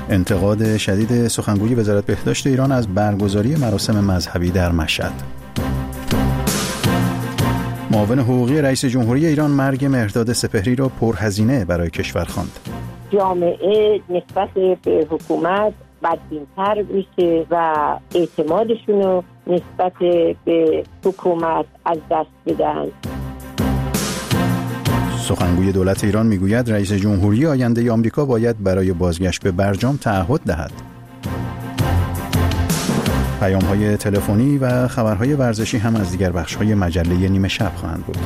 انتقاد شدید سخنگوی وزارت بهداشت ایران از برگزاری مراسم مذهبی در مشهد. معاون حقوقی رئیس جمهوری ایران مرگ مهرداد سپهری را پرهزینه برای کشور خواند. جامعه نسبت به حکومت بدبین‌تر میشه و اعتمادشون رو نسبت به حکومت از دست بدن. سخنگوی دولت ایران میگوید رئیس جمهوری آینده آمریکا باید برای بازگشت به برجام تعهد دهد. پیام‌های تلفنی و خبرهای ورزشی هم از دیگر بخش‌های مجله نیمه شب خواهند بود.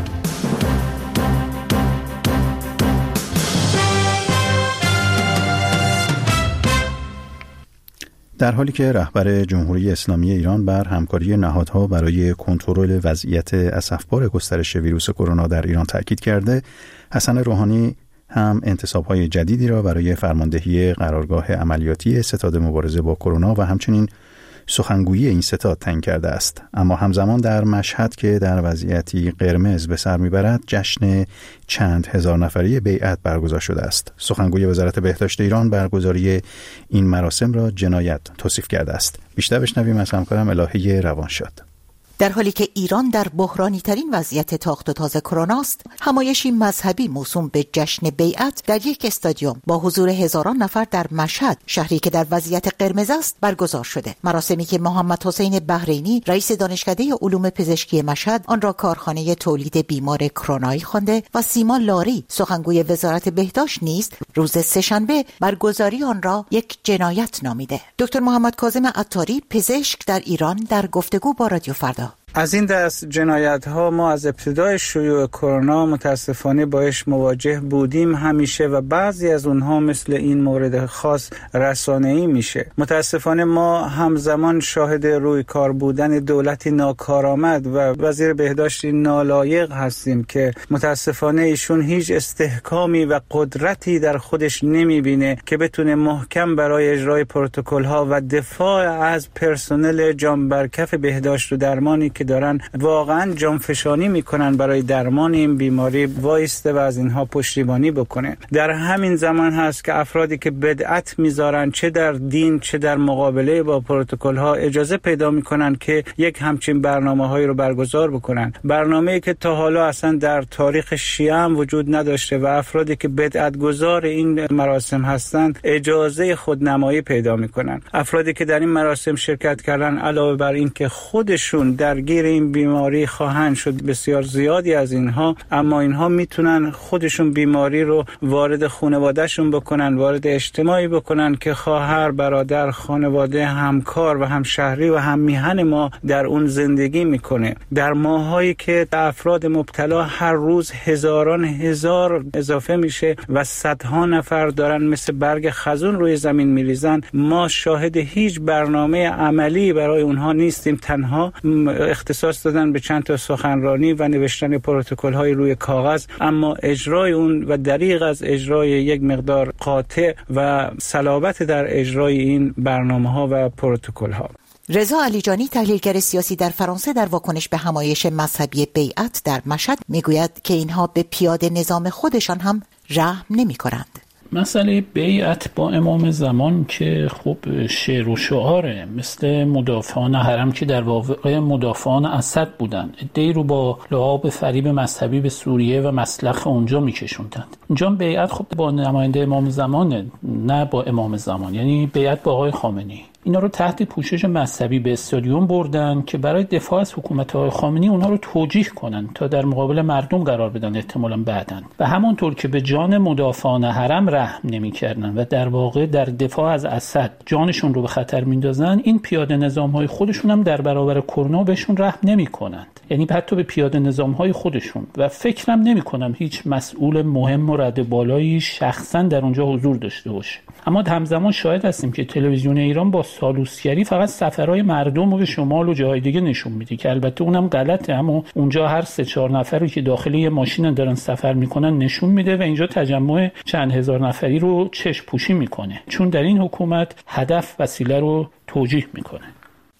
در حالی که رهبر جمهوری اسلامی ایران بر همکاری نهادها برای کنترل وضعیت اسفبار گسترش ویروس کرونا در ایران تاکید کرده، حسن روحانی هم انتصاب‌های جدیدی را برای فرماندهی قرارگاه عملیاتی ستاد مبارزه با کرونا و همچنین سخنگویی این ستاد تعیین کرده است. اما همزمان در مشهد که در وضعیتی قرمز به سر میبرد، جشن چند هزار نفری بیعت برگزار شده است. سخنگوی وزارت بهداشت ایران برگزاری این مراسم را جنایت توصیف کرده است. بیشتر بشنویم از همکارم الهی روانشاد. در حالی که ایران در بحرانی ترین وضعیت تاخت و تاز کرونا است، همایشی مذهبی موسوم به جشن بیعت در یک استادیوم با حضور هزاران نفر در مشهد، شهری که در وضعیت قرمز است، برگزار شده. مراسمی که محمد حسین بحرینی رئیس دانشکده علوم پزشکی مشهد آن را کارخانه تولید بیمار کرونایی خوانده و سیما لاری سخنگوی وزارت بهداشت نیز روز سه‌شنبه برگزاری آن را یک جنایت نامیده. دکتر محمد کاظم عطاری پزشک در ایران در گفتگو با رادیو فردا: از این دست جنایت‌ها ما از ابتدای شیوع کرونا متاسفانه باش مواجه بودیم همیشه و بعضی از اونها مثل این مورد خاص رسانه‌ای میشه. متاسفانه ما همزمان شاهد روی کار بودن دولتی ناکارآمد و وزیر بهداشتی نالایق هستیم که متاسفانه ایشون هیچ استحکامی و قدرتی در خودش نمیبینه که بتونه محکم برای اجرای پروتکل‌ها و دفاع از پرسنل جانبرکف بهداشت و درمانی که دارن واقعا جانفشانی میکنن برای درمان این بیماری وایسته و از اینها پشتیبانی بکنه. در همین زمان هست که افرادی که بدعت میذارن چه در دین چه در مقابله با پروتکل ها اجازه پیدا میکنن که یک همچین برنامه‌هایی رو برگزار بکنن، برنامه‌ای که تا حالا اصلا در تاریخ شیعه هم وجود نداشته و افرادی که بدعت گذار این مراسم هستند اجازه خودنمایی پیدا میکنن. افرادی که در این مراسم شرکت کردن علاوه بر این که خودشون درگیر این بیماری خواهند شد، بسیار زیادی از اینها، اما اینها میتونن خودشون بیماری رو وارد خانوادهشون بکنن، وارد اجتماعی بکنن که خواهر، برادر، خانواده، همکار و همشهری و هم میهن ما در اون زندگی میکنه. در ماهایی که افراد مبتلا هر روز هزاران هزار اضافه میشه و صدها نفر دارن مثل برگ خزون روی زمین میریزن، ما شاهد هیچ برنامه عملی برای اونها نیستیم. تنها اختصاص دادن به چند تا سخنرانی و نوشتن پروتکل‌های روی کاغذ، اما اجرای اون و دریغ از اجرای یک مقدار قاطع و صلابت در اجرای این برنامه‌ها و پروتکل‌ها. رضا علیجانی تحلیلگر سیاسی در فرانسه در واکنش به همایش مذهبی بیعت در مشهد میگوید که اینها به پیاده نظام خودشان هم رحم نمی‌کنند. مسئله بیعت با امام زمان که خب شعر و شعاره، مثل مدافعان حرم که در واقع مدافعان اسد بودن، عده‌ای رو با لعاب فریب مذهبی به سوریه و مسلخ اونجا میکشوندند. اینجا بیعت خب با نماینده امام زمان، نه با امام زمان، یعنی بیعت با آقای خامنه‌ای. اینا رو تحت پوشش مذهبی به استادیوم بردن که برای دفاع از حکومت آقای خامنه‌ای اونها رو توجیه کنن تا در مقابل مردم قرار بدن احتمالاً بعداً. و همونطور که به جان مدافعان حرم رحم نمی‌کردن و در واقع در دفاع از اسد جانشون رو به خطر میندازن، این پیاده نظام‌های خودشون هم در برابر کرونا بهشون رحم نمی‌کنند. یعنی حتی به پیاده نظام‌های خودشون، و فکرم نمی‌کنم هیچ مسئول مهم و رده بالایی شخصاً در اونجا حضور داشته باشه. اما همزمان شاهد هستیم که تلویزیون ایران با سالوسگری فقط سفرهای مردم رو به شمال و جاهای دیگه نشون میده که البته اونم غلطه، اما اونجا هر 3-4 نفری که داخل یه ماشین دارن سفر میکنن نشون میده و اینجا تجمع چند هزار نفری رو چشم پوشی میکنه، چون در این حکومت هدف وسیله رو توجیه میکنه.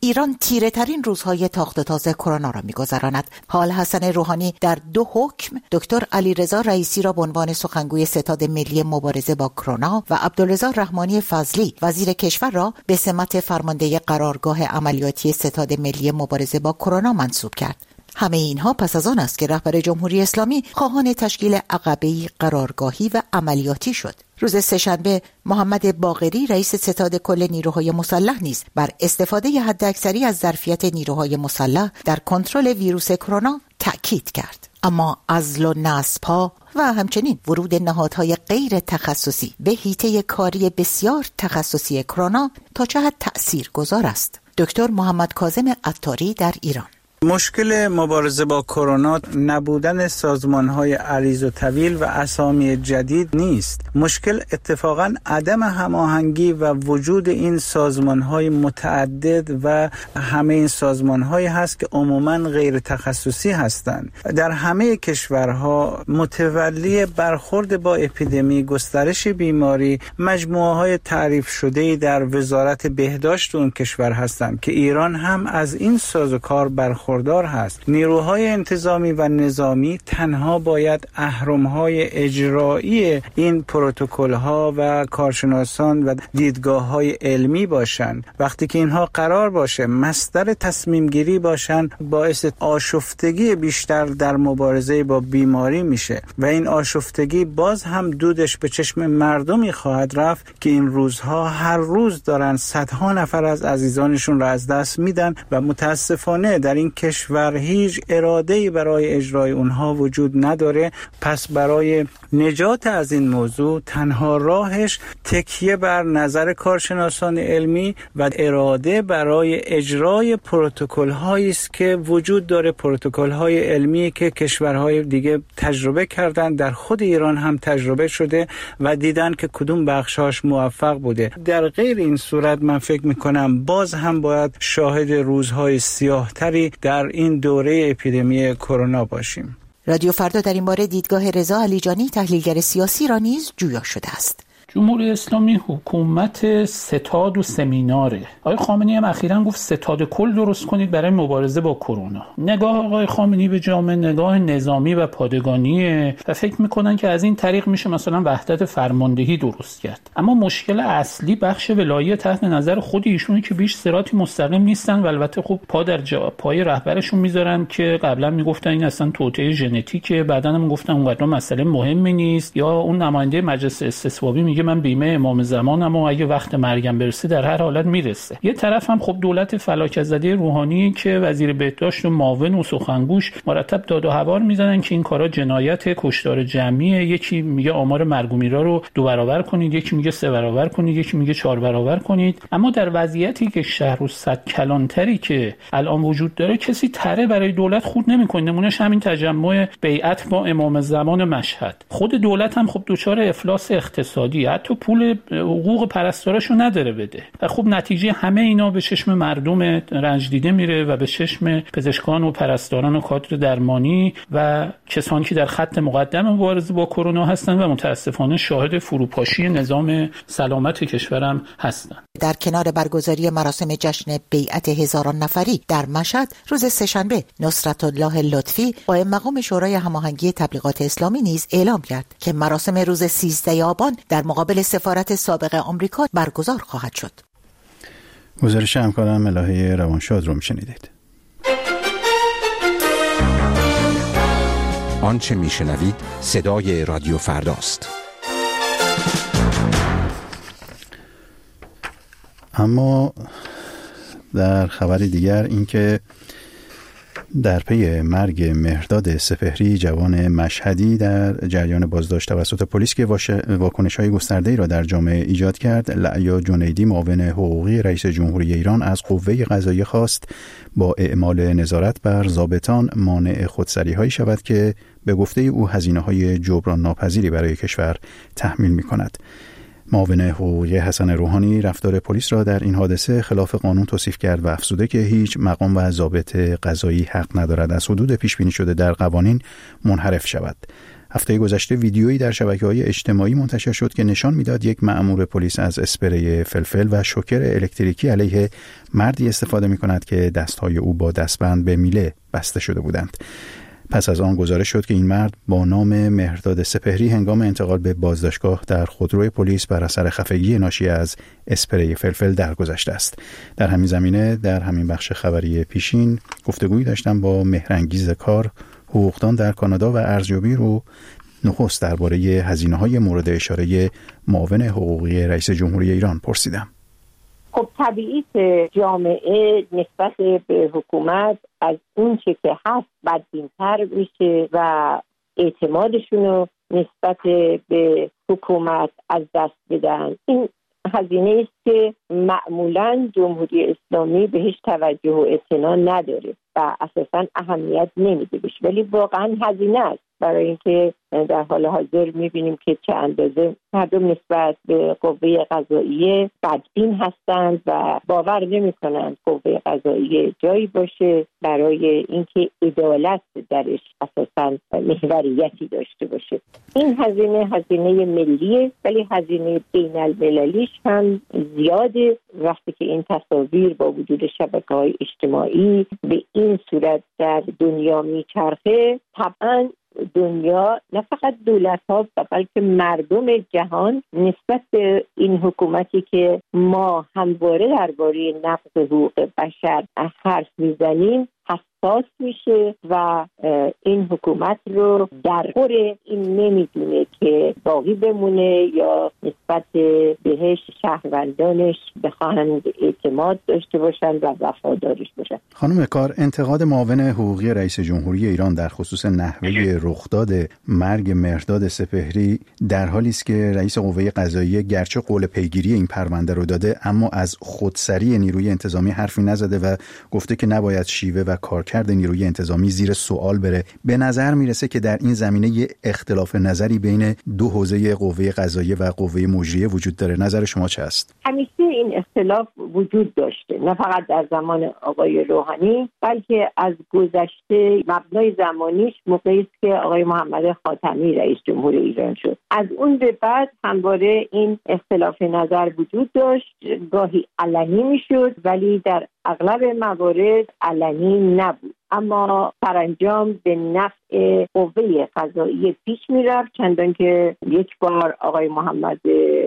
ایران تیره ترین روزهای تاخت و تاز کرونا را می‌گذراند. حال حسن روحانی در 2 حکم دکتر علیرضا رئیسی را به عنوان سخنگوی ستاد ملی مبارزه با کرونا و عبدالرضا رحمانی فضلی وزیر کشور را به سمت فرمانده قرارگاه عملیاتی ستاد ملی مبارزه با کرونا منصوب کرد. همه اینها پس از آن است که رهبر جمهوری اسلامی خواهان تشکیل عقبه‌ای قرارگاهی و عملیاتی شد. روز سه‌شنبه محمد باقری رئیس ستاد کل نیروهای مسلح نیز بر استفاده حداکثری از ظرفیت نیروهای مسلح در کنترل ویروس کرونا تأکید کرد. اما عزل و نصب‌ها و همچنین ورود نهادهای غیر تخصصی به حیطه کاری بسیار تخصصی کرونا تا چه حد تأثیرگذار است؟ دکتر محمد کاظم عطاری در ایران. مشکل مبارزه با کرونا نبودن سازمان‌های عریض و طویل و اسامی جدید نیست. مشکل اتفاقاً عدم هماهنگی و وجود این سازمان‌های متعدد و همه این سازمان‌هایی هست که عموماً غیر تخصصی هستند. در همه کشورها متولی برخورد با اپیدمی، گسترش بیماری، مجموعه‌های تعریف شده‌ای در وزارت بهداشت اون کشور هستند که ایران هم از این سازوکار برخوردار هست. نیروهای انتظامی و نظامی تنها باید اهرم‌های اجرایی این پروتکل‌ها و کارشناسان و دیدگاه‌های علمی باشند. وقتی که اینها قرار باشه مصدر تصمیم گیری باشن، باعث آشفتگی بیشتر در مبارزه با بیماری میشه و این آشفتگی باز هم دودش به چشم مردمی خواهد رفت که این روزها هر روز دارن صدها نفر از عزیزانشون را از دست میدن و متاسفانه در این کشور هیچ اراده‌ای برای اجرای اونها وجود نداره. پس برای نجات از این موضوع تنها راهش تکیه بر نظر کارشناسان علمی و اراده برای اجرای پروتکل‌هایی است که وجود داره، پروتکل‌های علمی که کشورهای دیگه تجربه کردن، در خود ایران هم تجربه شده و دیدن که کدوم بخشاش موفق بوده. در غیر این صورت من فکر می‌کنم باز هم باید شاهد روزهای سیاه‌تری در این دوره اپیدمی کرونا باشیم. رادیو فردا در این باره دیدگاه رضا علیجانی تحلیلگر سیاسی را نیز جویا شده است. جمهوری اسلامی حکومت ستاد و سمیناره. آقای خامنه‌ای هم اخیراً گفت ستاد کل درست کنید برای مبارزه با کرونا. نگاه آقای خامنه‌ای به جامعه نگاه نظامی و پادگانیه و فکر میکنن که از این طریق میشه مثلا وحدت فرماندهی درست کرد. اما مشکل اصلی بخش ولایت تحت نظر خود ایشونه که بیش صراطی مستقیم نیستن و البته خب پا در پای رهبرشون میذارن که قبلا میگفتن این اصلا توطئه ژنتیکه، بعداً هم گفتن اونقدر مسئله مهمی نیست، یا اون نماینده مجلس استصوابی میگه من بیمه امام زمانم و اگه وقت مرگم برسه در هر حالت میرسه. یه طرف هم خب دولت فلاکت زده روحانی که وزیر بهداشت و معاون و سخنگوش مرتب داد و هوار میزنن که این کارا جنایت، کشتار جمعیه. یکی میگه آمار مرگ و میرا رو 2 برابر کنید، یکی میگه 3 برابر کنید، یکی میگه 4 برابر کنید. اما در وضعیتی که شهر و صد کلانتری که الان وجود داره کسی تره برای دولت خود نمیکنه. نمونهش همین تجمع بیعت با امام زمان مشهد. خود دولت هم خب دچار افلاس اقتصادی، حتی پول حقوق پرستاراشو نداره بده. و خب نتیجه همه اینا به چشم مردم رنج دیده میره و به چشم پزشکان و پرستاران و کادر درمانی و کسانی که در خط مقدم مبارزه با کرونا هستن و متاسفانه شاهد فروپاشی نظام سلامت کشورم هستن. در کنار برگزاری مراسم جشن بیعت هزاران نفری در مشهد روز سه‌شنبه نصرت الله لطفی قائم مقام شورای هماهنگی تبلیغات اسلامی نیز اعلام کرد که مراسم روز 13 آبان در مقابل سفارت سابق آمریکا برگزار خواهد شد. گزارش همکارم ملاحه روانشاد رو میشنیدید. آنچه میشنوید صدای رادیو فرداست. اما در خبر دیگر این که در پی مرگ مهرداد سپهری جوان مشهدی در جریان بازداشت توسط پلیس که واکنش‌های گسترده‌ای را در جامعه ایجاد کرد، لعیا جنیدی معاون حقوقی رئیس جمهوری ایران از قوه قضاییه خواست با اعمال نظارت بر ضابطان مانع خودسری‌هایی شود که به گفته او هزینه‌های جبران ناپذیری برای کشور تحمیل می‌کند. معاون حقوقی حسن روحانی رفتار پلیس را در این حادثه خلاف قانون توصیف کرد و افزوده که هیچ مقام و ضابط قضایی حق ندارد از حدود پیش بینی شده در قوانین منحرف شود. هفته گذشته ویدیویی در شبکه‌های اجتماعی منتشر شد که نشان میداد یک مأمور پلیس از اسپری فلفل و شوکر الکتریکی علیه مردی استفاده می‌کند که دست‌های او با دستبند به میله بسته شده بودند. پس از آن گزارش شد که این مرد با نام مهرداد سپهری هنگام انتقال به بازداشتگاه در خودروی پلیس بر اثر خفگی ناشی از اسپری فلفل درگذشته است. در همین زمینه در همین بخش خبری پیشین گفتگویی داشتم با مهرانگیز کار، حقوقدان در کانادا و ارزیابی رو نخست درباره هزینه‌های مورد اشاره معاون حقوقی رئیس جمهوری ایران پرسیدم. خب طبیعی که جامعه نسبت به حکومت از اون چه که هست بدبین‌تر میشه و اعتمادشون رو نسبت به حکومت از دست بدن. این هزینه است که معمولاً جمهوری اسلامی بهش توجه و اعتنا نداره و اساساً اهمیت نمیده بهش، ولی واقعاً هزینه است، برای اینکه در حال حاضر میبینیم که چه اندازه مردم نسبت به قوه قضاییه بدبین هستند و باور نمی‌کنند قوه قضاییه جایی باشه برای اینکه عدالت درش اساساً محوریتی داشته باشه. این هزینه ملیه، ولی هزینه بین المللیش هم زیاده. وقتی که این تصاویر با وجود شبکه‌های اجتماعی به این صورت در دنیا میچرخه، طبعاً دنیا، نه فقط دولت‌ها بلکه مردم جهان نسبت به این حکومتی که ما همواره درباره نقض حقوق بشر حرف میزنیم حساس میشه و این حکومت رو در خور این نمیدونه که باقی بمونه یا نسبت بهش شهروندانش بخواهند اعتماد داشته باشند و وفادارش باشند. خانم کار، انتقاد معاون حقوقی رئیس جمهوری ایران در خصوص نحوه رخداد مرگ مهرداد سپهری در حالی است که رئیس قوه قضاییه گرچه قول پیگیری این پرونده رو داده، اما از خودسری نیروی انتظامی حرفی نزده و گفته که نباید شیوه و کارکرد نیروی انتظامی زیر سوال بره. به نظر میرسه که در این زمینه یه اختلاف نظری بین دو حوزه قوه قضاییه و قوه مجریه وجود داره. نظر شما چه است؟ همیشه این اختلاف وجود داشته، نه فقط در زمان آقای روحانی بلکه از گذشته. مبنای زمانیش موقعی است که آقای محمد خاتمی رئیس جمهور ایران شد. از اون به بعد همواره این اختلاف نظر وجود داشت، گاهی علنی میشد ولی در اغلب موارد علنی نبود، اما سرانجام به نفع قوه قضاییه پیش میرفت، چندان که یک بار آقای محمد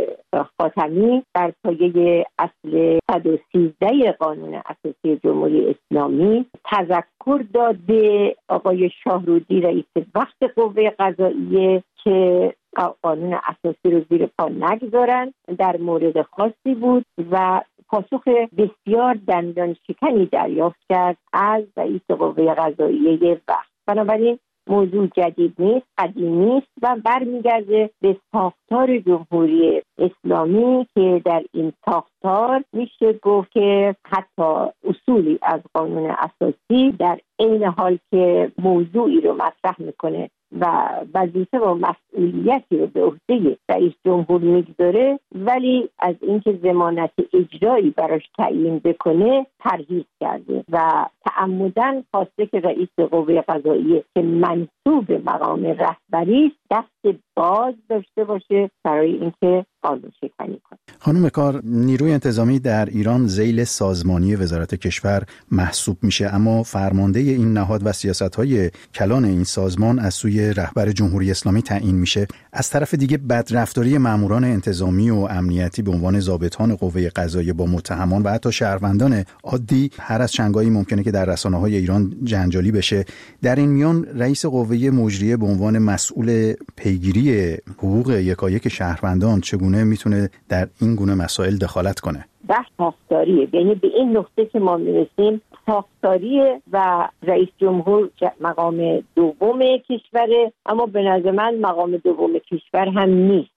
خاتمی در پایه اصل 113 قانون اساسی جمهوری اسلامی تذکر داد به آقای شاهرودی رئیس وقت قوه قضاییه که قانون اساسی رو زیر پا نگذارن. در مورد خاصی بود و پاسخ بسیار دندان شکنی دریافت کرد از رئیس قوه قضاییه وقت. بنابراین موضوع جدید نیست، قدیمی نیست و برمیگرده به ساختار جمهوری اسلامی که در این ساختار میشه گفت که حتی اصولی از قانون اساسی در عین حال که موضوعی رو مطرح میکنه و وظیفه و مسئولیتی رو به عهده رئیس جمهور میگذاره، ولی از اینکه ضمانت اجرایی براش تعیین بکنه پرهیز کرده و تعمداً خواسته که رئیس قوه قضاییه که منصوب مقام رهبری است دست باز داشته باشه برای اینکه قانون شکنی کنه. خانم کار، نیروی انتظامی در ایران ذیل سازمانی وزارت کشور محسوب میشه، اما فرمانده این نهاد و سیاست‌های کلان این سازمان از سوی رهبر جمهوری اسلامی تعیین میشه. از طرف دیگه بدرفتاری ماموران انتظامی و امنیتی به عنوان ضابطان قوه قضاییه با متهمان و حتی شهروندان عادی هر از چنگایی ممکنه که در رسانه‌های ایران جنجالی بشه. در این میان رئیس قوه مجریه به عنوان مسئول پیگیری حقوق یکایک شهروندان چگونه میتونه در این گونه مسائل دخالت کنه؟ بحث ساختاریه، یعنی به این نقطه که ما میرسیم ساختاریه و رئیس جمهور مقام دوم کشوره، اما به نظر من مقام دوم کشور هم نیست.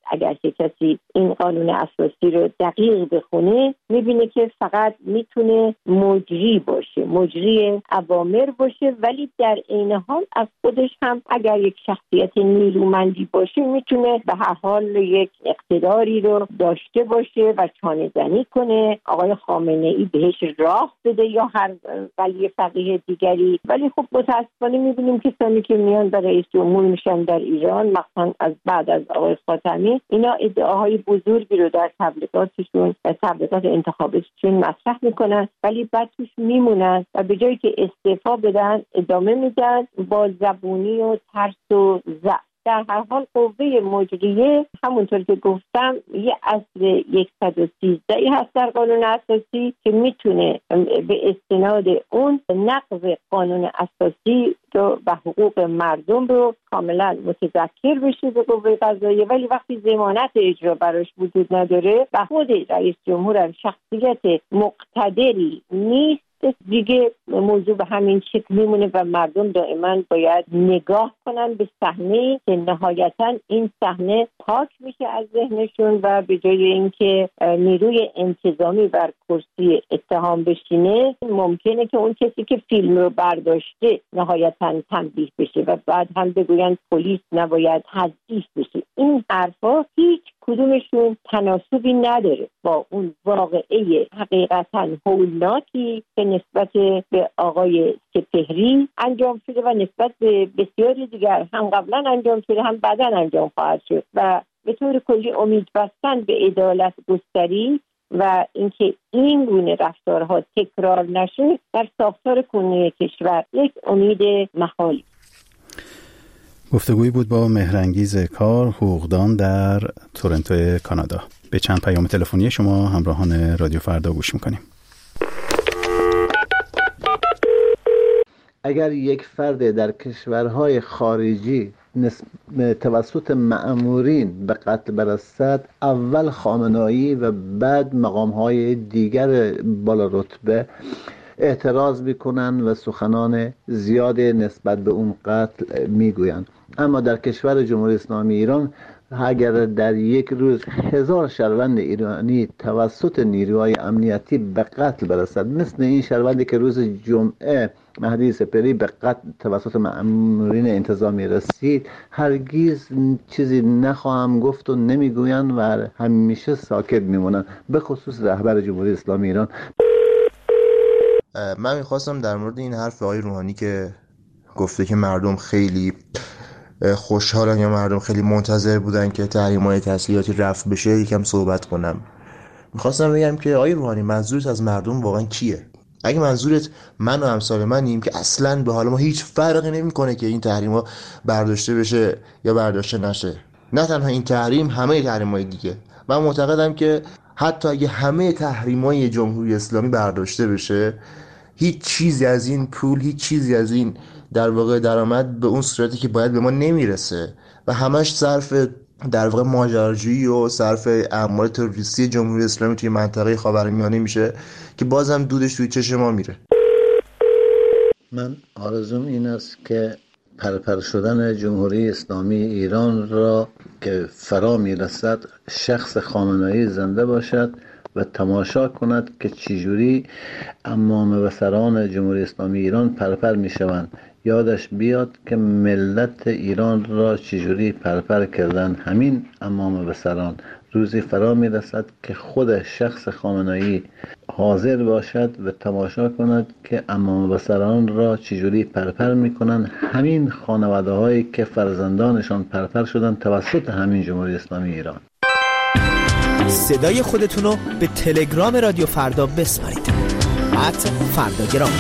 اگر که کسی این قانون اساسی رو دقیق بخونه میبینه که فقط میتونه مجری باشه، مجری اوامر باشه، ولی در عین حال از خودش هم اگر یک شخصیت نیرومندی باشه میتونه به هر حال یک اقتداری رو داشته باشه و چانه زنی کنه، آقای خامنه ای بهش راه بده یا هر ولی فقیه دیگری. ولی خب متاسفانه میبینیم کسانی که میان در رئیس جمهور میشن در ایران، مثلا از بعد از آقای خاتمی، اینا ادعاهای بزرگی رو در تبلیغاتشون و تبلیغات انتخاباتشون مطرح میکنن، ولی بعد توش میمونن و به جایی که استعفا بدن ادامه میدن با زبونی و ترس و ضعف. در هر حال قوه مجریه همونطور که گفتم یه اصل 113 هست در قانون اساسی که میتونه به استناد اون نقض قانون اساسی رو و حقوق مردم رو کاملا متذکر بشه به قوه قضاییه، ولی وقتی ضمانت اجرا براش وجود نداره و خود رئیس جمهور هم شخصیت مقتدری نیست، دیگه موضوع به همین شکل میمونه و مردم دائما باید نگاه کنن به صحنه که نهایتا این صحنه پاک میشه از ذهنشون و به جای اینکه نیروی انتظامی بر کرسی اتهام بشینه، ممکنه که اون کسی که فیلم رو برداشته نهایتا تنبیه بشه و بعد هم بگوین پلیس نباید تضعیف بشه. این حرفا هیچ کدومشون تناسبی نداره با اون واقعه حقیقتا هولناکی که نسبت به آقای سپهری انجام شده و نسبت به بسیاری دیگر هم قبلا انجام شده هم بعدا انجام خواهد شد و به طور کلی امید بستن به عدالت گستری و اینکه این گونه رفتارها تکرار نشه در ساختار کنونی کشور یک امید محالی. گفتگویی بود با مهرانگیز کار، حقوقدان در تورنتو کانادا. به چند پیام تلفنی شما همراهان رادیو فردا گوش میکنیم. اگر یک فرد در کشورهای خارجی توسط مأمورین به قتل برسد، اول خامنه‌ای و بعد مقام‌های دیگر بالا رتبه اعتراض میکنن و سخنان زیاد نسبت به اون قتل میگویند. اما در کشور جمهوری اسلامی ایران اگر در یک روز 1000 شهروند ایرانی توسط نیروهای امنیتی به قتل برسد، مثل این شهروندی که روز جمعه مهدی سپهری به قتل توسط مأمورین انتظامی رسید، هرگز چیزی نخواهم گفت و نمیگویند و همیشه ساکت میمونند، به خصوص رهبر جمهوری اسلامی ایران. من میخواستم در مورد این حرف آقای روحانی که گفته که مردم خیلی خوشحالن یا مردم خیلی منتظر بودن که تحریم‌های تسلیحاتی رفع بشه یکم صحبت کنم. میخواستم بگم که آقای روحانی منظورت از مردم واقعا کیه؟ اگه منظورت من و امثال منیم که اصلاً به حال ما هیچ فرقی نمیکنه که این تحریم‌ها برداشته بشه یا برداشته نشه، نه تنها این تحریم، همه تحریم‌های دیگه. من معتقدم که حتی اگه همه تحریم‌های جمهوری اسلامی برداشته بشه، هیچ چیزی از این پول، هیچ چیزی از این در واقع درآمد به اون صورتی که باید به ما نمیرسه و همش صرف در واقع ماجراجویی و صرف اعمال تروریستی جمهوری اسلامی توی منطقه خاورمیانه میشه که بازم دودش توی چشم ما میره. من آرزوم این است که پرپر شدن جمهوری اسلامی ایران را که فرا میرسد شخص خامنه‌ای زنده باشد و تماشا کند که چجوری امام بصران جمهوری اسلامی ایران پرپر میشوند. یادش بیاد که ملت ایران را چجوری پرپر کردن همین امام بصران. روزی فرا میرسد که خود شخص خامنه‌ای حاضر باشد و تماشا کند که امام بصران را چجوری پرپر میکنن همین خانواده هایی که فرزندانشان پرپر شدن توسط همین جمهوری اسلامی ایران. صدای خودتون رو به تلگرام رادیو فردا بسپارید. @فرداگرام.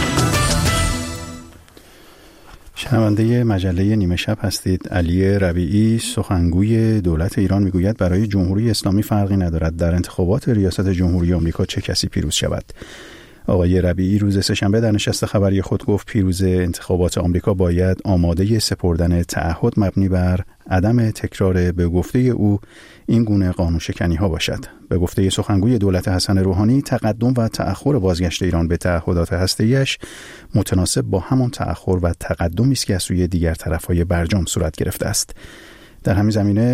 شنونده مجله نیمه شب هستید. علی ربیعی سخنگوی دولت ایران میگوید برای جمهوری اسلامی فرقی ندارد در انتخابات ریاست جمهوری آمریکا چه کسی پیروز شود. آقای ربیعی روز سه‌شنبه در نشست خبری خود گفت پیروز انتخابات آمریکا باید آماده سپردن تعهد مبنی بر عدم تکرار به گفته او این گونه قانون شکنی ها باشد. به گفته سخنگوی دولت حسن روحانی تقدم و تأخر بازگشت ایران به تعهدات هسته‌ایش متناسب با همان تأخر و تقدمی است که از سوی دیگر طرف‌های برجام صورت گرفته است. در همین زمینه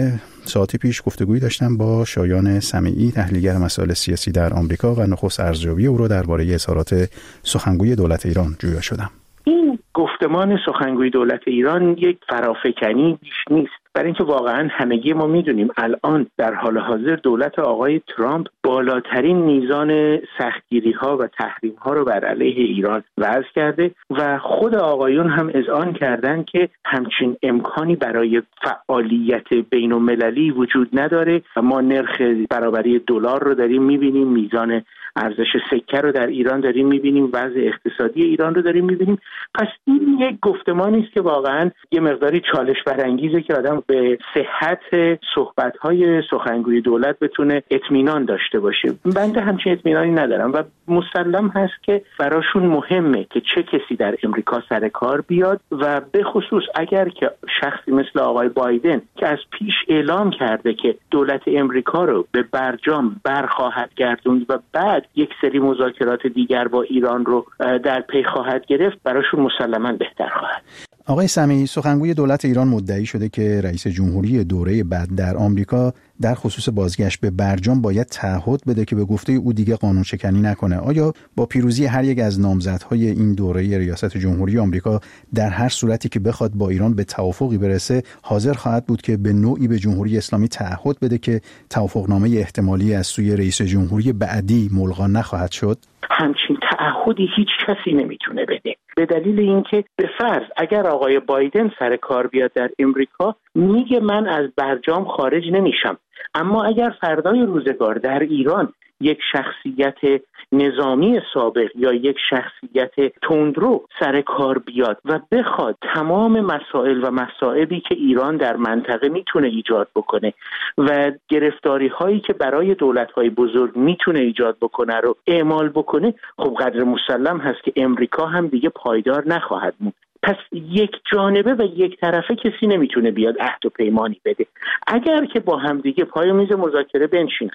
ساعتی پیش گفتگویی داشتم با شایان سمیعی، تحلیلگر مسائل سیاسی در آمریکا و نخست ارزیابی او را درباره اظهارات سخنگوی دولت ایران جویا شدم. این گفتمان سخنگوی دولت ایران یک فرافکنی بیش نیست، برای اینکه واقعا همگی ما میدونیم الان در حال حاضر دولت آقای ترامپ بالاترین میزان سختگیری‌ها و تحریم‌ها رو بر علیه ایران وضع کرده و خود آقایون هم اذعان کردن که همچین امکانی برای فعالیت بین‌المللی وجود نداره. ما نرخ برابری دلار رو داریم می‌بینیم، میزان ارزش سکه رو در ایران داریم می‌بینیم، وضع اقتصادی ایران رو داریم می‌بینیم. پس این یک گفتمانی است که واقعا یه مقداری چالش برانگیزه که آدم به صحت صحبت‌های سخنگوی دولت بتونه اطمینان داشته باشه. بنده همچین اطمینانی ندارم و مسلم هست که براشون مهمه که چه کسی در امریکا سر کار بیاد و به خصوص اگر که شخصی مثل آقای بایدن که از پیش اعلام کرده که دولت امریکا رو به برجام برخواهد گردوند و بعد یک سری مذاکرات دیگر با ایران رو در پی خواهد گرفت، براشون مسلماً بهتر خواهد. آقای سمیعی، سخنگوی دولت ایران مدعی شده که رئیس جمهوری دوره بعد در آمریکا در خصوص بازگشت به برجام باید تعهد بده که به گفته او دیگه قانون شکنی نکنه. آیا با پیروزی هر یک از نامزدهای این دوره ریاست جمهوری آمریکا در هر صورتی که بخواد با ایران به توافقی برسه حاضر خواهد بود که به نوعی به جمهوری اسلامی تعهد بده که توافقنامه احتمالی از سوی رئیس جمهوری بعدی ملغا نخواهد شد؟ همچین تعهدی هیچ کسی نمیتونه بده، به دلیل اینکه به فرض اگر آقای بایدن سر کار بیاد در امریکا میگه من از برجام خارج نمیشم، اما اگر فردای روزگار در ایران یک شخصیت نظامی سابق یا یک شخصیت تندرو سر کار بیاد و بخواد تمام مسائل و مصائبی که ایران در منطقه میتونه ایجاد بکنه و گرفتاری هایی که برای دولت های بزرگ میتونه ایجاد بکنه رو اعمال بکنه، خب قدر مسلم هست که امریکا هم دیگه پایدار نخواهد بود. پس یک جانبه و یک طرفه کسی نمیتونه بیاد عهد و پیمانی بده. اگر که با هم دیگه پای میز مذاکره بنشینن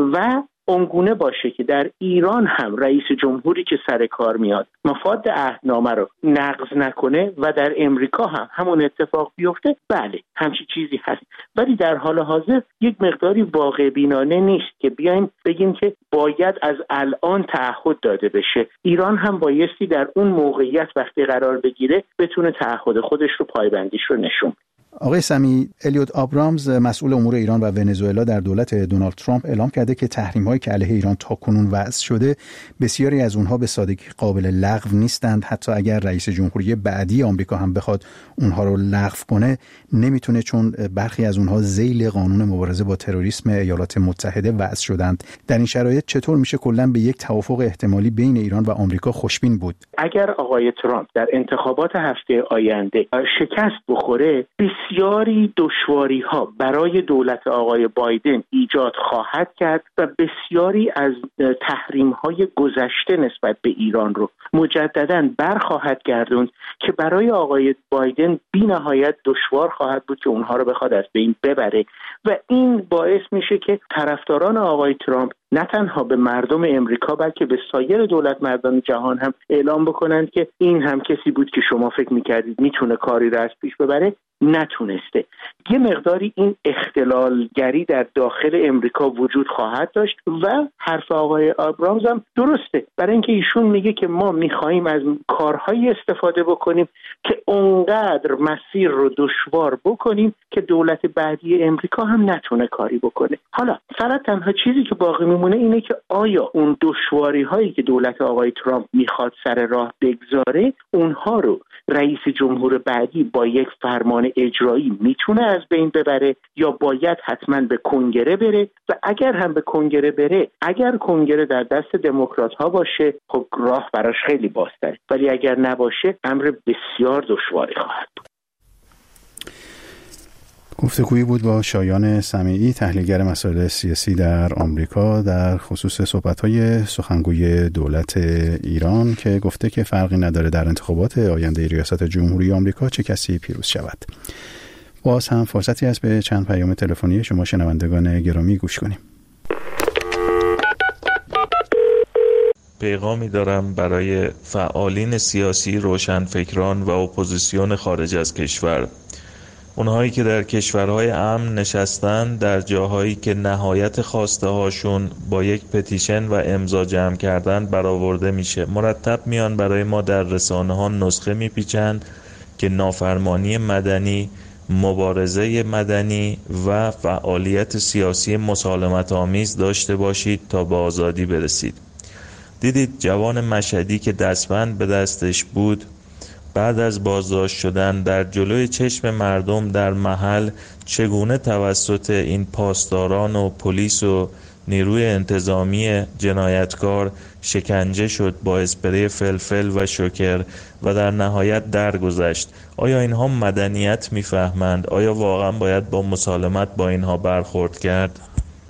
و اونگونه باشه که در ایران هم رئیس جمهوری که سر کار میاد مفاد عهدنامه رو نقض نکنه و در امریکا هم همون اتفاق بیفته، بله همچی چیزی هست، ولی در حال حاضر یک مقداری واقع بینانه نیست که بیایم بگیم که باید از الان تعهد داده بشه. ایران هم بایستی در اون موقعیت وقتی قرار بگیره بتونه تعهد خودش رو پایبندیش رو نشون. آقای سمیعی، الیوت آبرامز مسئول امور ایران و ونزوئلا در دولت دونالد ترامپ اعلام کرده که تحریم‌هایی که علیه ایران تاکنون وضع شده بسیاری از اونها به سادگی قابل لغو نیستند. حتی اگر رئیس جمهوری بعدی آمریکا هم بخواد اونها رو لغو کنه نمیتونه، چون برخی از اونها ذیل قانون مبارزه با تروریسم ایالات متحده وضع شدند. در این شرایط چطور میشه کلاً به یک توافق احتمالی بین ایران و آمریکا خوشبین بود؟ اگر آقای ترامپ در انتخابات هفته آینده شکست بخوره، بسیاری دشواری ها برای دولت آقای بایدن ایجاد خواهد کرد و بسیاری از تحریم های گذشته نسبت به ایران رو مجددا برخواهد گردوند که برای آقای بایدن بی نهایت دشوار خواهد بود که اونها رو بخواد از بین ببره و این باعث میشه که طرفداران آقای ترامپ نه تنها به مردم امریکا بلکه به سایر دولت مردان جهان هم اعلام بکنند که این هم کسی بود که شما فکر میکردید میتونه کاری رو از پیش ببره، نتونسته. یه مقداری این اختلالگری در داخل امریکا وجود خواهد داشت و حرف آقای آبرامز هم درسته، برای اینکه ایشون میگه که ما میخواییم از کارهایی استفاده بکنیم که اونقدر مسیر رو دشوار بکنیم که دولت بعدی امریکا هم نتونه کاری بکنه. حالا فقط تنها چیزی که باقی میمونه اینه که آیا اون دشواری هایی که دولت آقای ترامپ میخواد سر راه بگذاره اونها رو رئیس جمهور بعدی با یک فرمان اجرایی میتونه از بین ببره یا باید حتما به کنگره بره و اگر هم به کنگره بره، اگر کنگره در دست دموکرات ها باشه خب راه براش خیلی بازتره، ولی اگر نباشه امر بسیار دشواری خواهد بود. گفتگویی بود با شایان سمیعی، تحلیلگر مسائل سیاسی در آمریکا، در خصوص صحبت‌های سخنگوی دولت ایران که گفته که فرقی نداره در انتخابات آینده ریاست جمهوری آمریکا چه کسی پیروز شود. باز هم فرصتی است به چند پیام تلفنی شما شنوندگان گرامی گوش کنیم. پیغامی دارم برای فعالین سیاسی، روشنفکران و اپوزیسیون خارج از کشور. اونهایی که در کشورهای امن نشستن در جاهایی که نهایت خواسته هاشون با یک پتیشن و امضا جمع کردن برآورده میشه، مرتب میان برای ما در رسانه ها نسخه میپیچن که نافرمانی مدنی، مبارزه مدنی و فعالیت سیاسی مسالمت آمیز داشته باشید تا به آزادی برسید. دیدید جوان مشهدی که دستبند به دستش بود بعد از بازداشت شدن در جلوی چشم مردم در محل چگونه توسط این پاسداران و پلیس و نیروی انتظامی جنایتکار شکنجه شد با اسپری فلفل و شوکر و در نهایت درگذشت. آیا اینها مدنیت میفهمند؟ آیا واقعا باید با مسالمت با اینها برخورد کرد؟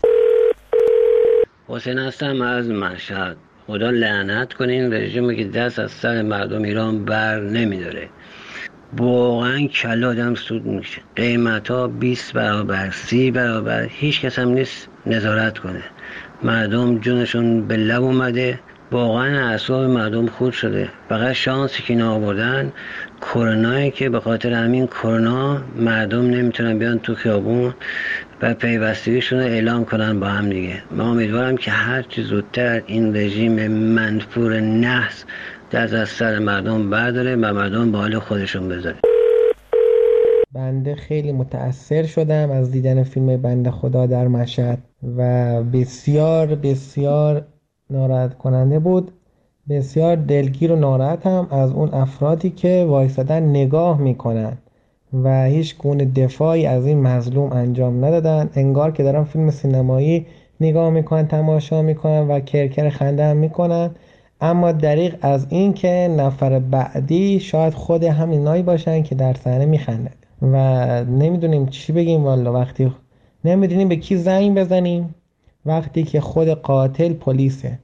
حسین هستم از مشهد. خدا لعنت کنه این رژیمی که دست از سر مردم ایران بر نمیداره. واقعا کله آدم سود میشه. قیمت ها 20 برابر 30 برابر، هیچ کس هم نیست نظارت کنه. مردم جونشون به لب اومده، واقعا اعصاب مردم خورد شده. فقط شانسی که اینا آوردن کرونایی که به خاطر همین کرونا مردم نمیتونن بیان تو خیابون و پیوستگیشون رو اعلام کنن با هم دیگه. من امیدوارم که هر چی زودتر این رژیم منفور نحس دست از سر مردم برداره و مردم به حال خودشون بذاره. بنده خیلی متأثر شدم از دیدن فیلم بنده خدا در مشهد و بسیار بسیار ناراحت کننده بود. بسیار دلگیر و ناراحتم از اون افرادی که وایسادن نگاه میکنن و هیچ گونه دفاعی از این مظلوم انجام ندادن. انگار که دارن فیلم سینمایی نگاه میکنن، تماشا میکنن و کرکر خنده هم میکنن، اما دریغ از این که نفر بعدی شاید خود همینایی باشن که در صحنه میخندن و نمیدونیم چی بگیم. والا وقتی نمیدونیم به کی زنگ بزنیم وقتی که خود قاتل پلیسه.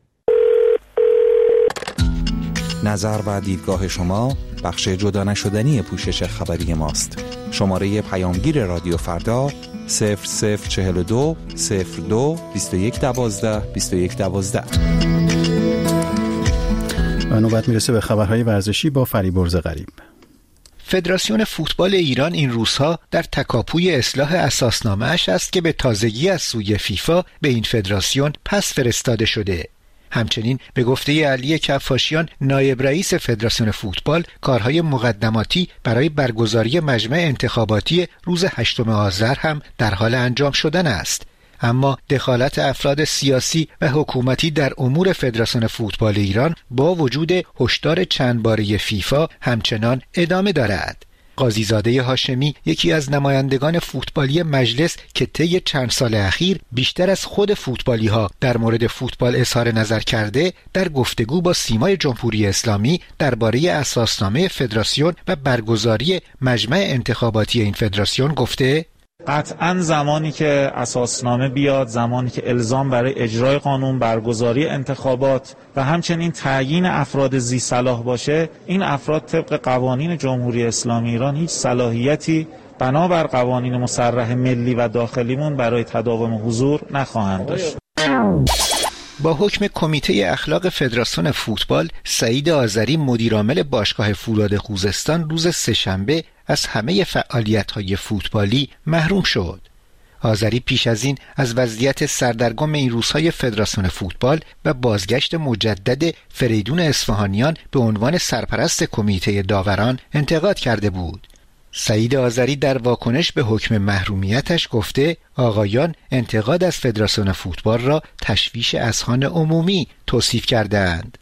نظر و دیدگاه شما بخش جدا نشدنی پوشش خبری ماست. شماره پیامگیر رادیو فردا 0042 02 21 12 21 12. و نوبت میرسه به خبرهای ورزشی با فریبرز غریب. فدراسیون فوتبال ایران این روزها در تکاپوی اصلاح اساسنامه‌اش است که به تازگی از سوی فیفا به این فدراسیون پس فرستاده شده. همچنین به گفته علی کفاشیان نایب رئیس فدراسیون فوتبال کارهای مقدماتی برای برگزاری مجمع انتخاباتی روز 8 آذر هم در حال انجام شدن است. اما دخالت افراد سیاسی و حکومتی در امور فدراسیون فوتبال ایران با وجود هشدار چند باره فیفا همچنان ادامه دارد. قاضیزاده هاشمی یکی از نمایندگان فوتبالی مجلس که طی چند سال اخیر بیشتر از خود فوتبالی ها در مورد فوتبال اظهار نظر کرده، در گفتگو با سیمای جمهوری اسلامی درباره اساسنامه فدراسیون و برگزاری مجمع انتخاباتی این فدراسیون گفته: قطعاً زمانی که اساسنامه بیاد، زمانی که الزام برای اجرای قانون، برگزاری انتخابات و همچنین تعیین افراد ذی صلاح باشه، این افراد طبق قوانین جمهوری اسلامی ایران هیچ صلاحیتی بنابر قوانین مصرح ملی و داخلیمون برای تداوم حضور نخواهند داشت. با حکم کمیته اخلاق فدراسیون فوتبال، سعید آذری مدیرعامل باشگاه فولاد خوزستان روز سه‌شنبه از همه فعالیت‌های فوتبالی محروم شد. آذری پیش از این از وضعیت سردرگم این روزهای فدراسیون فوتبال و بازگشت مجدد فریدون اصفهانیان به عنوان سرپرست کمیته داوران انتقاد کرده بود. سعید آذری در واکنش به حکم محرومیتش گفته آقایان انتقاد از فدراسیون فوتبال را تشویش اذهان عمومی توصیف کردند.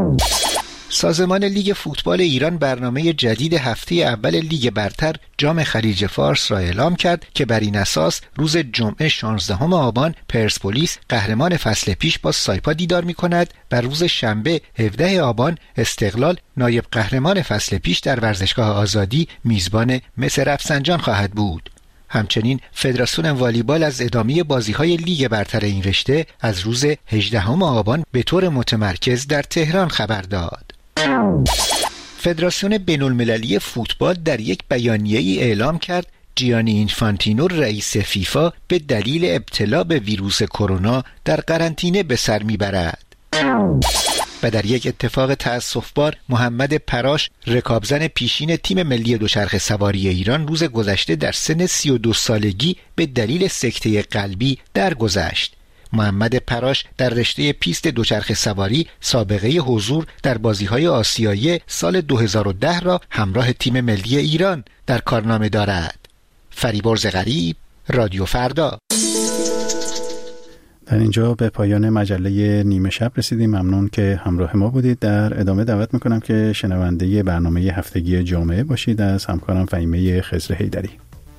سازمان لیگ فوتبال ایران برنامه جدید هفته اول لیگ برتر جام خلیج فارس را اعلام کرد که بر این اساس روز جمعه 16 آبان پرسپولیس قهرمان فصل پیش با سایپا دیدار می‌کند و روز شنبه 17 آبان استقلال نایب قهرمان فصل پیش در ورزشگاه آزادی میزبان مس رفسنجان خواهد بود. همچنین فدراسیون والیبال از ادامه بازی‌های لیگ برتر این رشته از روز 18 آبان به طور متمرکز در تهران خبر داد. فدراسیون بین‌المللی فوتبال در یک بیانیه‌ای اعلام کرد جیانی اینفانتینو رئیس فیفا به دلیل ابتلا به ویروس کرونا در قرنطینه به سر میبرد. و در یک اتفاق تأسف‌بار محمد پراش رکابزن پیشین تیم ملی دوچرخه سواری ایران روز گذشته در سن 32 سالگی به دلیل سکته قلبی درگذشت. محمد پراش در رشته پیست دوچرخه سواری سابقه حضور در بازی‌های آسیایی سال 2010 را همراه تیم ملی ایران در کارنامه دارد. فریبرز غریب، رادیو فردا. در اینجا به پایان مجله نیمه شب رسیدیم. ممنون که همراه ما بودید. در ادامه دعوت میکنم که شنونده برنامه هفتگی جامعه باشید از همکارم فهیمه خضر حیدری.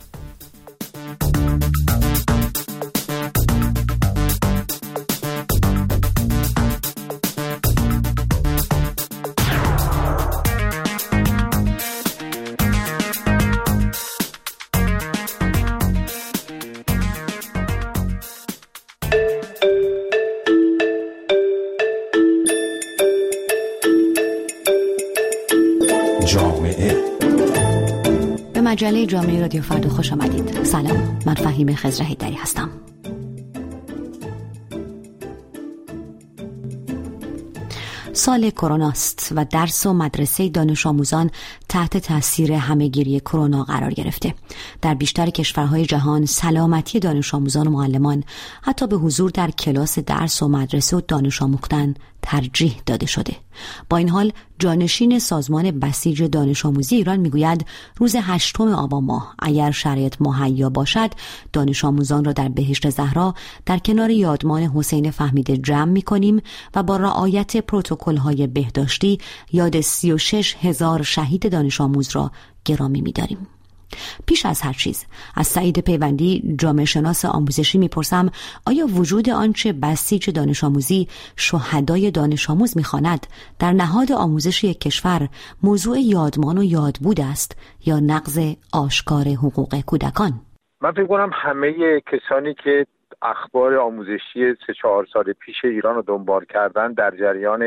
مجله جامعه رادیو فردا خوش آمدید. سلام، من فهیمه خضر حیدری هستم. سال کروناست و درس و مدرسه دانش آموزان تحت تاثیر همهگیری کرونا قرار گرفته. در بیشتر کشورهای جهان سلامتی دانش آموزان و معلمان حتی به حضور در کلاس درس و مدرسه و دانش آموختن ترجیح داده شده. با این حال جانشین سازمان بسیج دانش آموزی ایران میگوید روز 8 آبان ماه اگر شرایط مهیا باشد دانش آموزان را در بهشت زهرا در کنار یادمان حسین فهمیده جمع می‌کنیم و با رعایت پروتکل‌های بهداشتی یاد 36,000 شهید دانش آموز را گرامی می‌داریم. پیش از هر چیز از سعید پیوندی جامعه شناس آموزشی میپرسم آیا وجود آنچه بسیج دانش آموزی شهدای دانش آموز میخواند در نهاد آموزش یک کشور موضوع یادمان و یادبود است یا نقض آشکار حقوق کودکان؟ من فکر کنم همه کسانی که اخبار آموزشی 3-4 سال پیش ایران رو دنبال کردن در جریان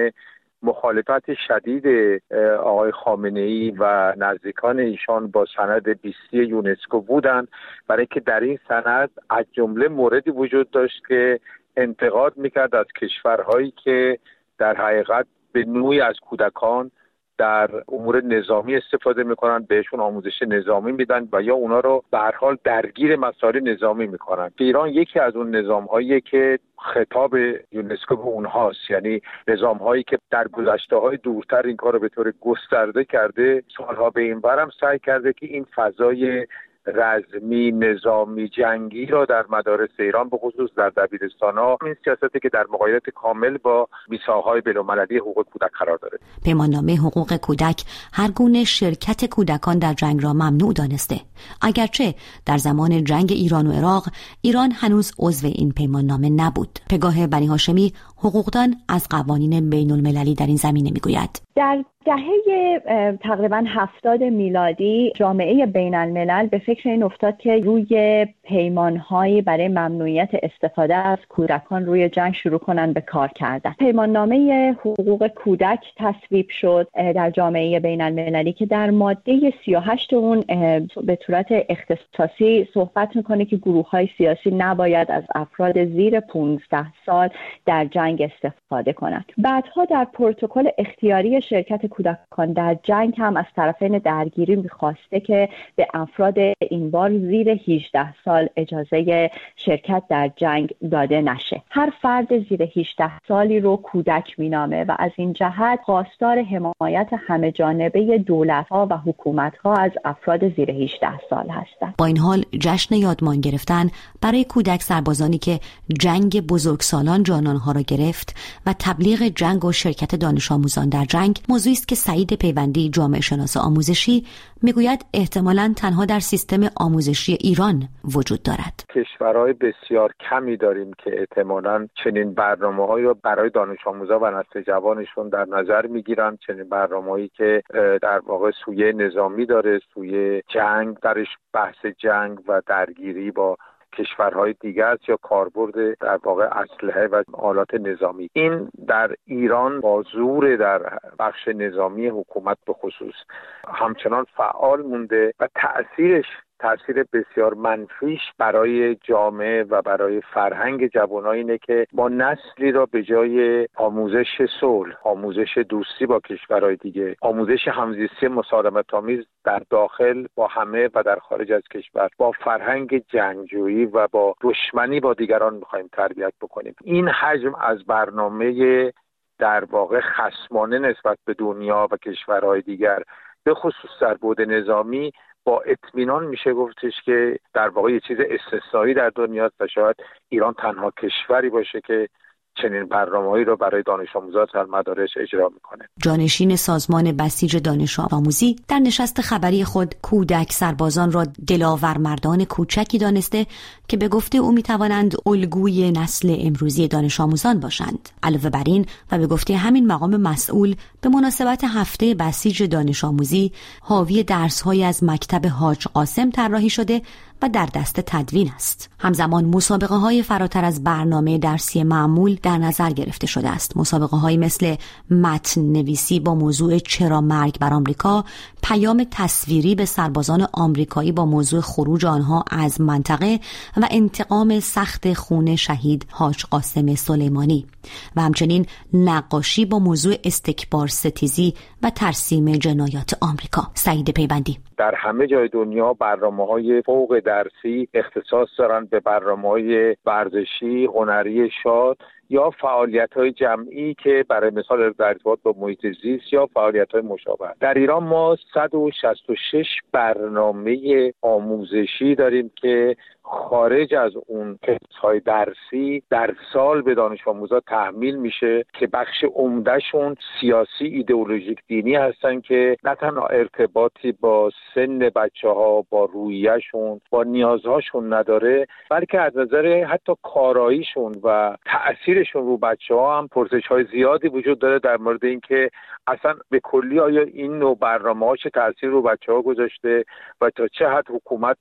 مخالفت شدید آقای خامنه‌ای و نزدیکان ایشان با سند 20 یونسکو بودند، برای که در این سند از جمله موردی وجود داشت که انتقاد میکرد از کشورهایی که در حقیقت به نوعی از کودکان در امور نظامی استفاده میکنن، بهشون آموزش نظامی میدن و یا اونا رو به هر حال درگیر مسائل نظامی میکنن. ایران یکی از اون نظام‌هاییه که خطاب یونسکو به اونهاست، یعنی نظام‌هایی که در گذشته‌های دورتر این کار رو به طور گسترده کرده، سالها به این برم سعی کرده که این فضای رزمی، نظامی، جنگی را در مدارس ایران به خصوص در دبیرستان‌ها، این سیاستی که در مغایرت کامل با میثاق‌های بین‌المللی حقوق کودک قرار داره. پیماننامه حقوق کودک هر گونه شرکت کودکان در جنگ را ممنوع دانسته، اگرچه در زمان جنگ ایران و عراق ایران هنوز عضو این پیماننامه نبود. پگاه بنی هاشمی حقوقدان از قوانین بین‌المللی در این زمینه میگوید در دهه تقریبا 70 میلادی جامعه بین الملل به فکر این افتاد که روی پیمانهایی برای ممنوعیت استفاده از کودکان روی جنگ شروع کنن به کار کردن. پیماننامه حقوق کودک تصویب شد در جامعه بین المللی که در ماده 38 اون به صورت اختصاصی صحبت میکنه که گروه‌های سیاسی نباید از افراد زیر 15 سال در جنگ استفاده کنند. بعدها در پروتکل اختیاری شرکت کودکان در جنگ هم از طرفین درگیری می‌خواسته که به افراد این بار زیر 18 سال اجازه شرکت در جنگ داده نشه. هر فرد زیر 18 سالی رو کودک مینامه و از این جهت خواستار حمایت همه جانبه دولت‌ها و حکومت‌ها از افراد زیر 18 سال هستند. با این حال جشن یادمان گرفتن برای کودک سربازانی که جنگ بزرگسالان جانانها را گرفت و تبلیغ جنگ و شرکت دانش آموزان در جنگ موضوعی است که سعید پیوندی جامعه شناس آموزشی میگوید احتمالاً تنها در سیستم آموزشی ایران وجود دارد. کشورهای بسیار کمی داریم که احتمالاً چنین برنامه‌هایی رو برای دانش آموزا و نسل جوانشون در نظر میگیرن، چنین برنامه‌هایی که در واقع سویه نظامی داره، سویه جنگ درش، بحث جنگ و درگیری با کشورهای دیگه است یا کاربرد در واقع اسلحه و آلات نظامی. این در ایران با زور در بخش نظامی حکومت به خصوص همچنان فعال مونده و تاثیر بسیار منفیش برای جامعه و برای فرهنگ جوانان اینه که ما نسلی را به جای آموزش صلح، آموزش دوستی با کشورهای دیگه، آموزش همزیستی مسالمت‌آمیز در داخل با همه و در خارج از کشور، با فرهنگ جنگجویی و با دشمنی با دیگران می‌خوایم تربیت بکنیم. این حجم از برنامه در واقع خصمانه نسبت به دنیا و کشورهای دیگر به خصوص در بعد نظامی با اطمینان میشه گفتش که در واقع یه چیز استثنایی در دنیا است و شاید ایران تنها کشوری باشه که چنین برنامه‌ای رو برای دانش آموزان در مدارس اجرا میکنه. جانشین سازمان بسیج دانش آموزی در نشست خبری خود کودک سربازان را دلاور مردان کوچکی دانسته که به گفته او میتوانند الگوی نسل امروزی دانش آموزان باشند. علاوه بر این و به گفته همین مقام مسئول به مناسبت هفته بسیج دانش آموزی حاوی درس‌های از مکتب حاج قاسم طراحی شده و در دست تدوین است. همزمان مسابقه‌های فراتر از برنامه درسی معمول در نظر گرفته شده است. مسابقه‌هایی مثل متن نویسی با موضوع چرا مرگ بر آمریکا، پیام تصویری به سربازان آمریکایی با موضوع خروج آنها از منطقه و انتقام سخت خون شهید حاج قاسم سلیمانی و همچنین نقاشی با موضوع استکبار ستیزی و ترسیم جنایات آمریکا. سعید پیوندی: در همه جای دنیا برنامه‌های فوق درسی اختصاص دارند به برنامه‌های ورزشی، هنری شاد یا فعالیت‌های جمعی که برای مثال در ارتباط با محیط زیست یا فعالیت‌های مشابه. در ایران ما 166 برنامه آموزشی داریم که خارج از اون کورس‌های درسی در سال به دانش آموزان تحمیل میشه که بخش عمدهشون سیاسی، ایدئولوژیک، دینی هستن که نه تنها ارتباطی با سن بچه‌ها، با رویه‌شون، با نیازهاشون نداره، بلکه از نظر حتی کاراییشون و تأثیرشون رو بچه‌ها هم پرسش‌های زیادی وجود داره در مورد اینکه اصلا به کلی آیا این نوع برنامه‌ها چه تأثیر رو بچه‌ها گذاشته و تا چه حد حکومت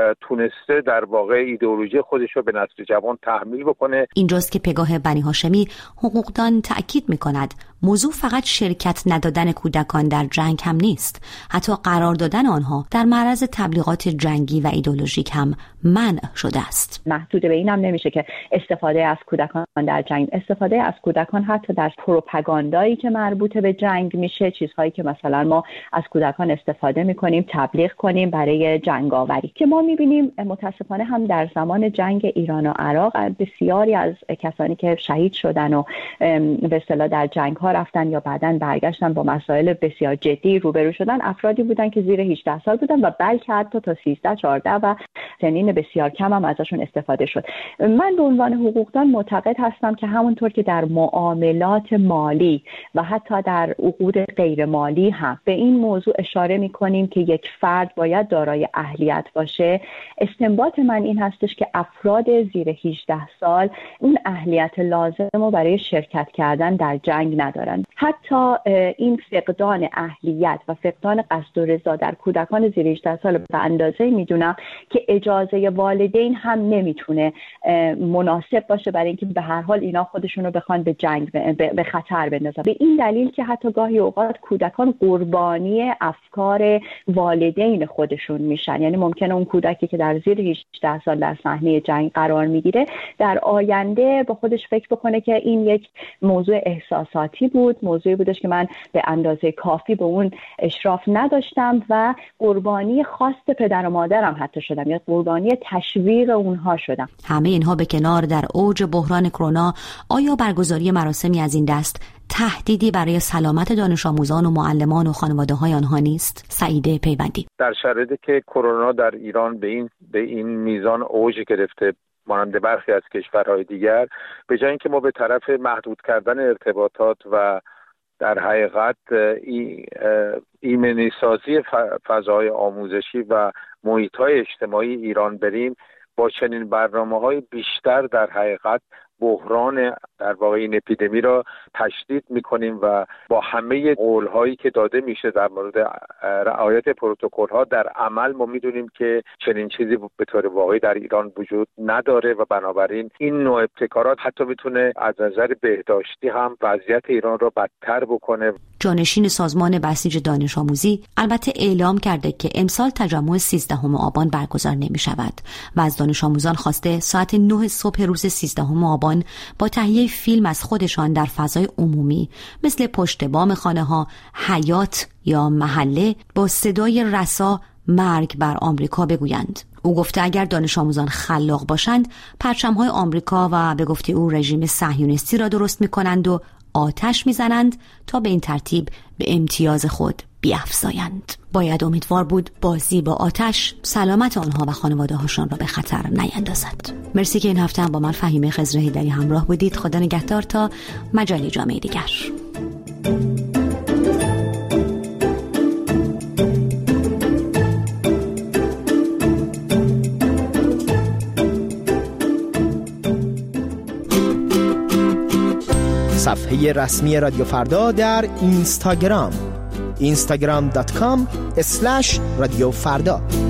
تونسته در واقع ایدئولوژی خودش رو به نسل جوان تحمیل بکنه. اینجاست که پگاه بنی هاشمی حقوقدان تأکید می‌کند موضوع فقط شرکت ندادن کودکان در جنگ هم نیست، حتی قرار دادن آنها در معرض تبلیغات جنگی و ایدئولوژیک هم منع شده است. محدود به این هم نمیشه که استفاده از کودکان در جنگ، استفاده از کودکان حتی در پروپاگاندایی که مربوط به جنگ میشه، چیزهایی که مثلا ما از کودکان استفاده میکنیم تبلیغ کنیم برای جنگاوری، که ما میبینیم متاسفانه هم در زمان جنگ ایران و عراق بسیاری از کسانی که شهید شدن و به اصطلاح در جنگ ها رفتن یا بعداً برگشتن با مسائل بسیار جدی روبرو شدن، افرادی بودن که زیر 18 سال بودن و بلکه حتی تا 13 14 و سنین بسیار کم هم ازشون استفاده شد. من به عنوان حقوقدان معتقد هستم که همونطور که در معاملات مالی و حتی در عقود غیر مالی هم به این موضوع اشاره می‌کنیم که یک فرد باید دارای اهلیت باشه، استنباط من این هستش که افراد زیر 18 سال اون اهلیت لازم رو برای شرکت کردن در جنگ ندارن. حتی این فقدان اهلیت و فقدان قصد و رضا در کودکان زیر 18 سال به اندازه میدونم که اجازه والدین هم نمیتونه مناسب باشه برای اینکه به هر حال اینا خودشون رو بخوان به جنگ به خطر بندازن. به این دلیل که حتی گاهی اوقات کودکان قربانی افکار والدین خودشون میشن، یعنی ممکنه اون کودکی که در زیر 18 سال در صحنه جنگ قرار میگیره در آینده با خودش فکر بکنه که این یک موضوع احساساتی بود، موضوعی بودش که من به اندازه کافی به اون اشراف نداشتم و قربانی خواست پدر و مادرم حتی شدم یا قربانی تشویق اونها شدم. همه اینها به کنار در اوج بحران کرونا، آیا برگزاری مراسمی از این دست تهدیدی برای سلامت دانش آموزان و معلمان و خانواده‌های آنها نیست؟ سعید پیوندی: در شرایطی که کرونا در ایران به این میزان اوج گرفته مانند برخی از کشورهای دیگر، به جای اینکه ما به طرف محدود کردن ارتباطات و در حقیقت ایمنی سازی فضای آموزشی و محیط‌های اجتماعی ایران بریم، با چنین برنامه‌های بیشتر در حقیقت بحران در واقع این اپیدمی را تشدید میکنیم و با همه قولهایی که داده میشه در مورد رعایت پروتکل‌ها در عمل ما میدونیم که چنین چیزی به طور واقعی در ایران وجود نداره و بنابراین این نوع ابتکارات حتی میتونه از نظر بهداشتی هم وضعیت ایران را بدتر بکنه. جانشین سازمان بسیج دانش آموزی البته اعلام کرده که امسال تجمع 13 آبان برگزار نمی شود و از دانش آموزان خواسته ساعت 9 صبح روز 13 آبان با تهیه فیلم از خودشان در فضای عمومی مثل پشت بام خانه ها، حیاط یا محله با صدای رسا مرگ بر آمریکا بگویند. او گفته اگر دانش آموزان خلاق باشند پرچم‌های آمریکا و به گفته او رژیم صهیونیستی را درست می‌کنند و آتش می‌زنند تا به این ترتیب به امتیاز خود بیفزایند. باید امیدوار بود بازی با آتش سلامت آنها و خانواده‌هاشان را به خطر نیندازد. مرسی که این هفته هم با من فهیمه خضر هیدری همراه بودید. خدا نگهدار تا مجالی جامعه دیگر. صفحه رسمی رادیو فردا در اینستاگرام instagram.com/رادیو فردا